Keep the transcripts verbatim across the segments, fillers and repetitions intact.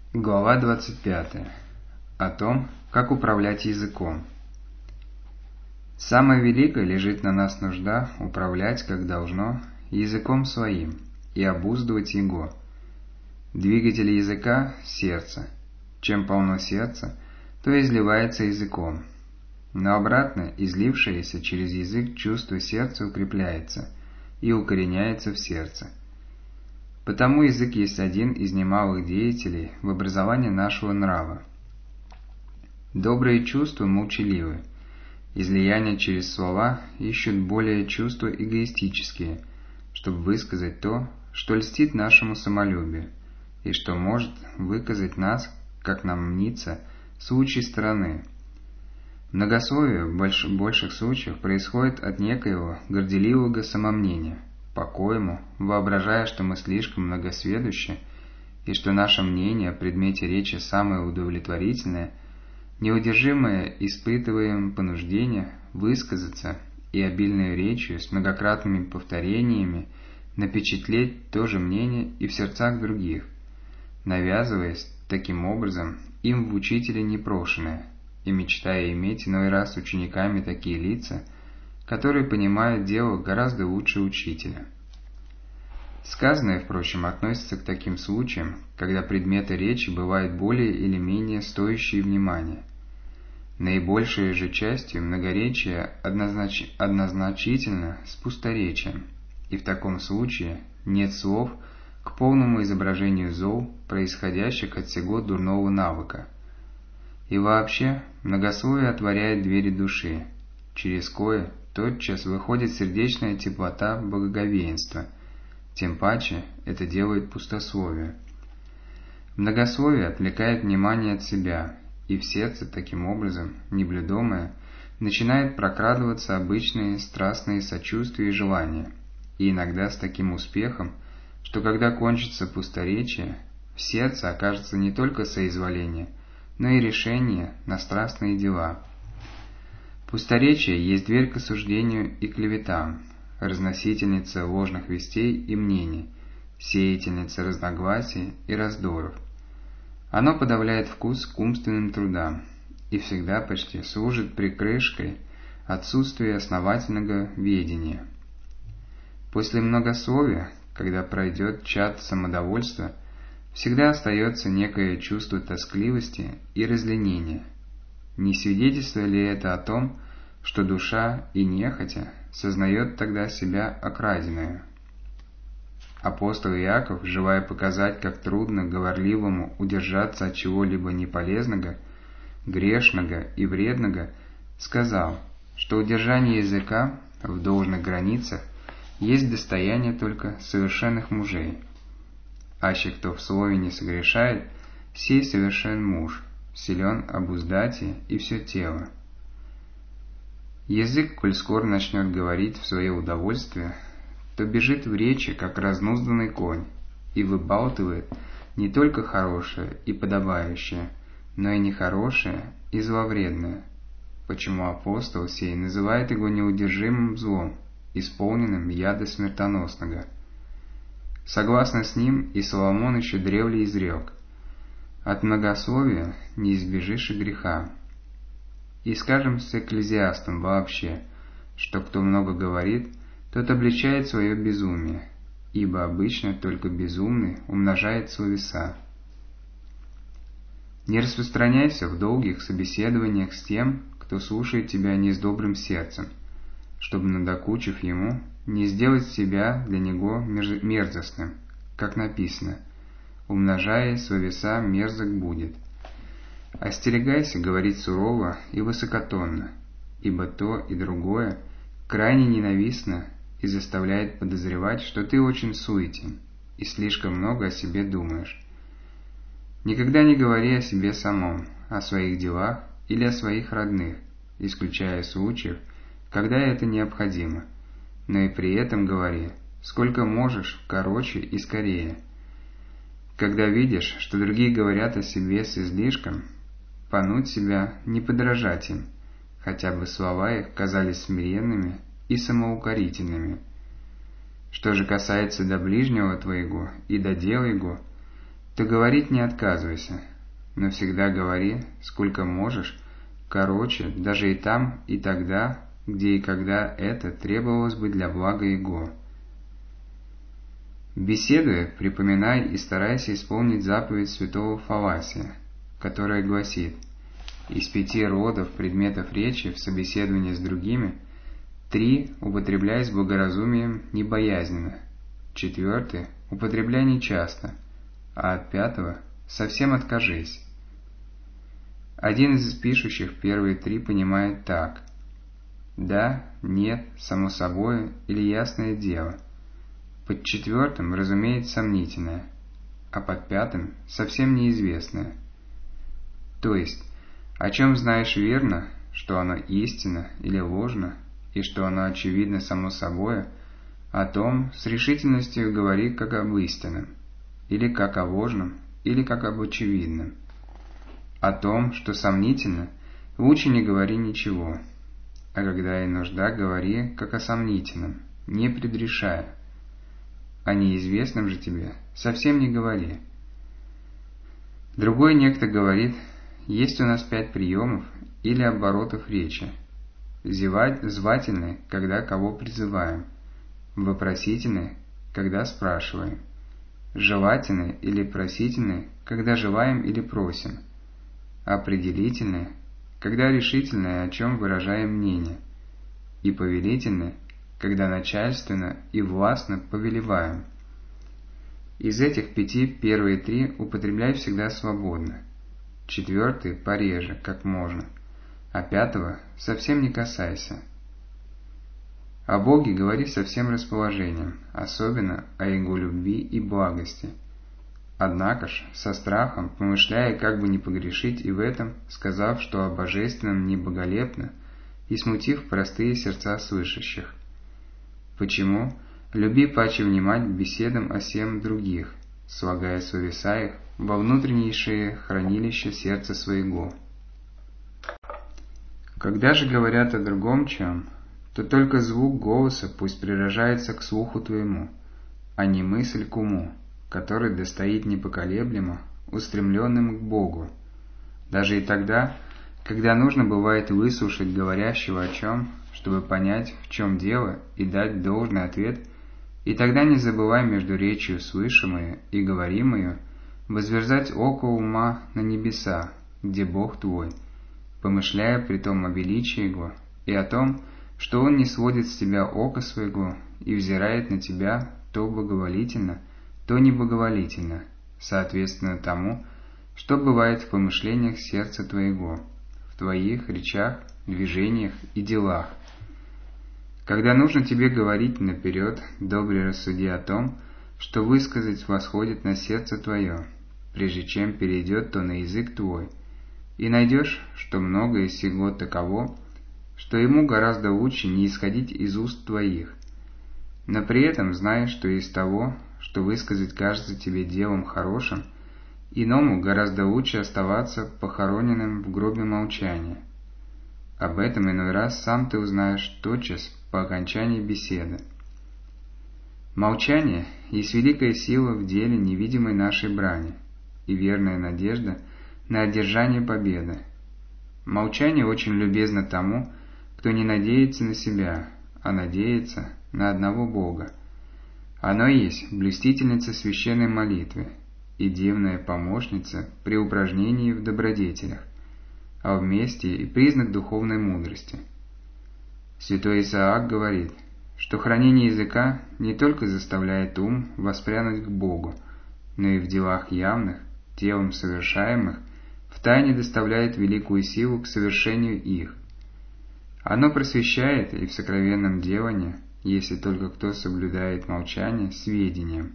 Глава двадцать пятая. О том, как управлять языком. Самая великая лежит на нас нужда управлять, как должно, языком своим и обуздывать его. Двигатель языка – сердце. Чем полно сердце, то изливается языком. Но обратно, излившееся через язык чувство сердца укрепляется и укореняется в сердце. Потому язык есть один из немалых деятелей в образовании нашего нрава. Добрые чувства молчаливы. Излияние через слова ищут более чувства эгоистические, чтобы высказать то, что льстит нашему самолюбию, и что может выказать нас, как нам мнится, с лучшей стороны. Многословие в больш... больших случаях происходит от некоего горделивого самомнения, по-коему, воображая, что мы слишком многосведущи, и что наше мнение о предмете речи самое удовлетворительное, неудержимое испытываем понуждение высказаться и обильной речью с многократными повторениями напечатлеть то же мнение и в сердцах других, навязываясь таким образом им в учителе непрошеное, и мечтая иметь иной раз учениками такие лица, которые понимают дело гораздо лучше учителя. Сказанное, впрочем, относится к таким случаям, когда предметы речи бывают более или менее стоящие внимания. Наибольшей же частью многоречия однознач... однозначительно с пусторечием, и в таком случае нет слов к полному изображению зол, происходящих от сего дурного навыка. И вообще, многословие отворяет двери души, через кое тотчас выходит сердечная теплота благоговеянства, тем паче это делает пустословие. Многословие отвлекает внимание от себя, и в сердце, таким образом, неблюдомое, начинает прокрадываться обычные страстные сочувствия и желания, и иногда с таким успехом, что когда кончится пусторечие, в сердце окажется не только соизволение, но и решение на страстные дела. Пусторечие есть дверь к осуждению и клеветам, разносительница ложных вестей и мнений, сеятельница разногласий и раздоров. Оно подавляет вкус к умственным трудам и всегда почти служит прикрышкой отсутствия основательного ведения. После многословия, когда пройдет чад самодовольства, всегда остается некое чувство тоскливости и разленения. Не свидетельство ли это о том, что душа и нехотя сознает тогда себя окраденную? Апостол Иаков, желая показать, как трудно говорливому удержаться от чего-либо неполезного, грешного и вредного, сказал, что удержание языка в должных границах есть достояние только совершенных мужей. Аще кто в слове не согрешает, сей совершен муж, силен обуздать и все тело. Язык, коль скоро начнет говорить в свое удовольствие, то бежит в речи, как разнузданный конь, и выбалтывает не только хорошее и подобающее, но и нехорошее и зловредное, почему апостол сей называет его неудержимым злом, исполненным яда смертоносного. Согласно с ним и Соломон еще древле изрек: «От многословия не избежишь и греха». И скажем с экклезиастом вообще, что кто много говорит, тот обличает свое безумие, ибо обычно только безумный умножает словеса. Не распространяйся в долгих собеседованиях с тем, кто слушает тебя не с добрым сердцем, чтобы, надокучив ему, не сделать себя для него мерзостным, как написано: «Умножая словеса, мерзок будет». Остерегайся говорить сурово и высокотонно, ибо то и другое крайне ненавистно и заставляет подозревать, что ты очень суетен и слишком много о себе думаешь. Никогда не говори о себе самом, о своих делах или о своих родных, исключая случаев, когда это необходимо, но и при этом говори, сколько можешь, короче и скорее. Когда видишь, что другие говорят о себе с излишком, понудь себя не подражать им, хотя бы слова их казались смиренными и самоукорительными. Что же касается до ближнего твоего и до дела его, то говорить не отказывайся, но всегда говори, сколько можешь, короче, даже и там, и тогда, где и когда это требовалось бы для блага Его. Беседуя, припоминай и старайся исполнить заповедь святого Фавасия, которая гласит: из пяти родов предметов речи в собеседовании с другими три употребляй с благоразумием небоязненно, четвертый употребляй нечасто, а от пятого совсем откажись. Один из пишущих первые три понимает так: да, нет, само собой или ясное дело. Под четвертым разумеет сомнительное, а под пятым совсем неизвестное. То есть, о чем знаешь верно, что оно истинно или ложно, и что оно очевидно само собой, о том с решительностью говори как об истинном, или как о ложном, или как об очевидном. О том, что сомнительно, лучше не говори ничего, а когда и нужда, говори как о сомнительном, не предрешая. О неизвестном же тебе совсем не говори. Другой некто говорит: есть у нас пять приемов или оборотов речи. Звательный, когда кого призываем, вопросительный, когда спрашиваем, желательный или просительный, когда желаем или просим, определительный, когда решительно о чем выражаем мнение, и повелительный, когда начальственно и властно повелеваем. Из этих пяти первые три употребляй всегда свободно, четвертый пореже, как можно, а пятого совсем не касайся. О Боге говори со всем расположением, особенно о Его любви и благости. Однако ж, со страхом, помышляя, как бы не погрешить и в этом, сказав, что о божественном не боголепно, и смутив простые сердца слышащих. Почему? Люби паче внимать беседам о сем других, слагая словеса их во внутреннейшее хранилище сердца своего. Когда же говорят о другом чем, то только звук голоса пусть приражается к слуху твоему, а не мысль к уму, который достоит непоколеблемо, устремленным к Богу, даже и тогда, когда нужно бывает выслушать говорящего о чем, чтобы понять, в чем дело, и дать должный ответ, и тогда не забывай между речью слышимое и говоримое возверзать око ума на небеса, где Бог твой, помышляя при том о величии Его и о том, что Он не сводит с тебя око своего и взирает на тебя то благоволительно, то неблаговолительно, соответственно тому, что бывает в помышлениях сердца твоего, в твоих речах, движениях и делах. Когда нужно тебе говорить наперед, добре рассуди о том, что высказать восходит на сердце твое, прежде чем перейдет то на язык твой, и найдешь, что многое из сего таково, что ему гораздо лучше не исходить из уст твоих. Но при этом знай, что из того, что высказать кажется тебе делом хорошим, иному гораздо лучше оставаться похороненным в гробе молчания. Об этом иной раз сам ты узнаешь тотчас по окончании беседы. Молчание есть великая сила в деле невидимой нашей брани и верная надежда на одержание победы. Молчание очень любезно тому, кто не надеется на себя, а надеется на одного Бога. Оно есть блюстительница священной молитвы и дивная помощница при упражнении в добродетелях, а вместе и признак духовной мудрости. Святой Исаак говорит, что хранение языка не только заставляет ум воспрянуть к Богу, но и в делах явных, телом совершаемых, втайне доставляет великую силу к совершению их. Оно просвещает и в сокровенном делании, если только кто соблюдает молчание сведением.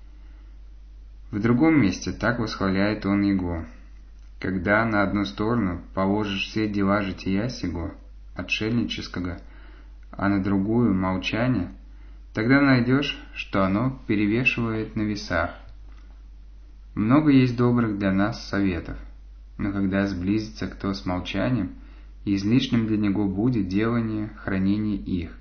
В другом месте так восхваляет он его: когда на одну сторону положишь все дела жития сего, отшельнического, а на другую молчание, тогда найдешь, что оно перевешивает на весах. Много есть добрых для нас советов, но когда сблизится кто с молчанием, излишним для него будет делание хранения их.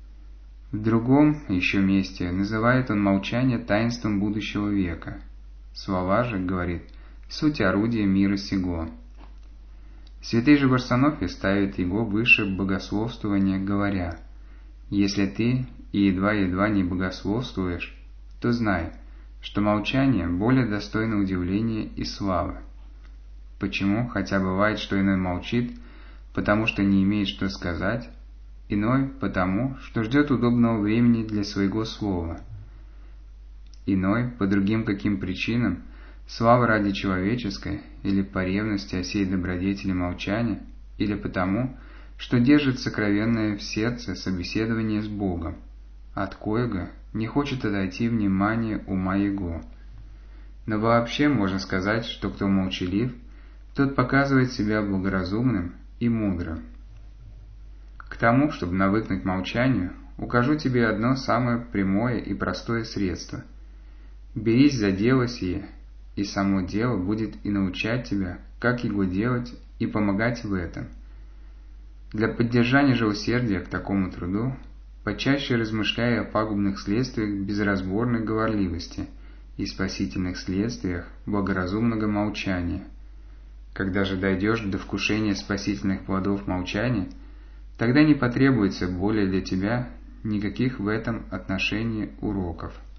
В другом еще месте называет он молчание таинством будущего века, Слова же, говорит, суть орудия мира сего. Святый же Варсонофий ставит его выше богословствования, говоря: «Если ты и едва-едва не богословствуешь, то знай, что молчание более достойно удивления и славы». Почему? Хотя бывает, что иной молчит, потому что не имеет что сказать, иной потому, что ждет удобного времени для своего слова, иной по другим каким причинам, слава ради человеческой, или по ревности о сей добродетели молчания, или потому, что держит сокровенное в сердце собеседование с Богом, от коего не хочет отойти внимание ума его. Но вообще можно сказать, что кто молчалив, тот показывает себя благоразумным и мудрым. К тому, чтобы навыкнуть молчанию, укажу тебе одно самое прямое и простое средство. Берись за дело сие, и само дело будет и научать тебя, как его делать, и помогать в этом. Для поддержания же усердия к такому труду, почаще размышляй о пагубных следствиях безразборной говорливости и спасительных следствиях благоразумного молчания. Когда же дойдешь до вкушения спасительных плодов молчания, тогда не потребуется более для тебя никаких в этом отношении уроков.